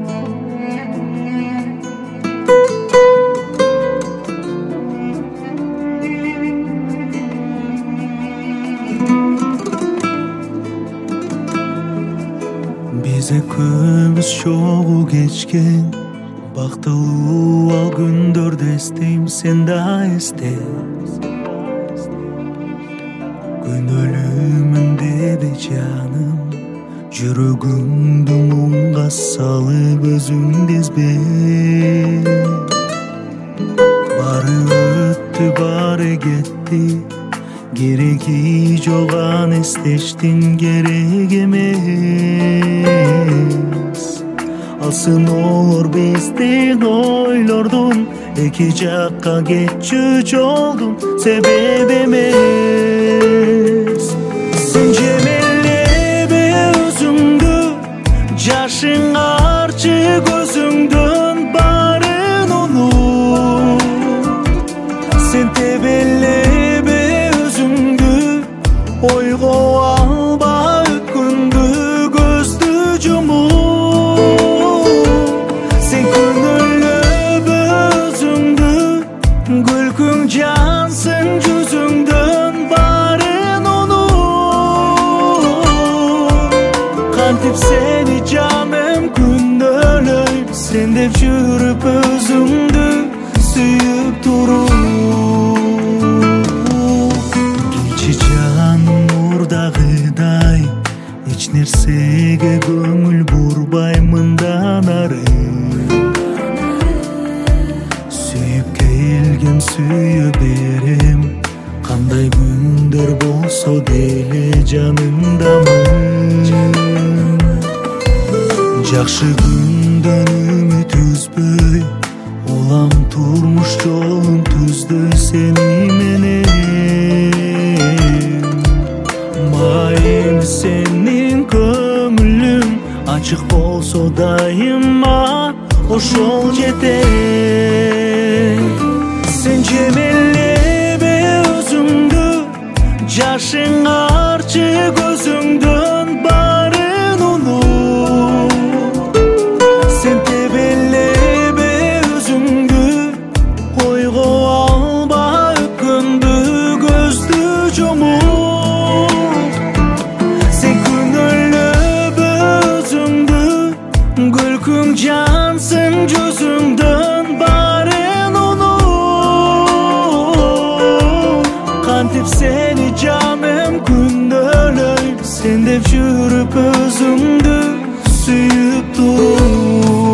Bize көбүз чогуу кечкен бактылуу ал күндөрдү эстейм, сен да эсте. Күнөөлүүмүн деди жаным, жүрөгүмдү муңга салып өзүңдү избе. Бары өттү, бары кетти, кереги жок аны эстештин керек эмес. Алсын олор биздин ойлордун эки жакка кетчү жолдун себеби эмес. Сен жемелебе өзүңдү, жашың арчы көзүңдөн барын унут. Сен тебелебе өзүңдү, ойго алба өткөндү көздү жумуп. Сен күнөөлөбө өзүңдү, күлкүң жансың жүзүңдөн барын унут. Кантип сени жаным күнөөлөйм, сен деп жүрүп өзүңдү сүйүп туруп. Кичи жаным мурдагыдай эч нерсеге көңүл бурбай мындан ары. Сүйүп келген сүйө берем, кандай күндөр болсо деле жанымдамын. Жакшы күндөн үмүт үзбөй, улам турмуш жолун түздөй сени менен. Майым сенин көңүлүң ачык болсо дайыма ошол жетер. Сен жемелебе өзүңдү, жашың арчы көзүңдөн барын унут. Сен тебелебе өзүңдү, ойго алба өткөндү көздү жумуп. Сен күнөөлөбө өзүңдү, күлкүң жансың жүзүңдөн барын унут. Кантип сени жаным күнөөлөйм, сен деп жүрүп өзүңдү сүйүп туруп.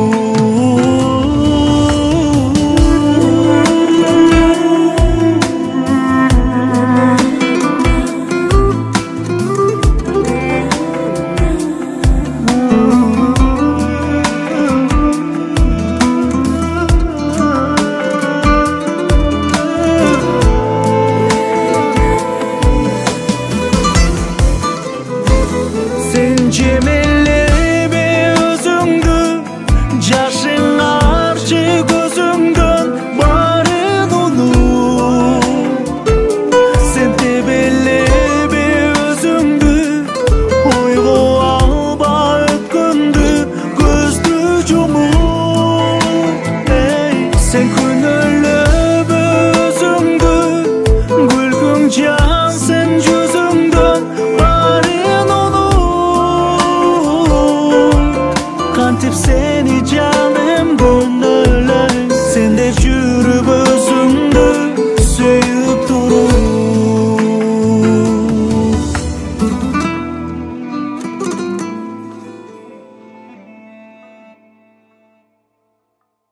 Sen жемелебе өзүңдү, жашың арчы көзүңдөн барын унут. Сен тебелебе өзүңдү, ойго алба өткөндү көздү жумуп. Сен күнөөлөбө өзүңдү, күлкүң жансың жүзүңдөн барын унут. Кантип сени жаным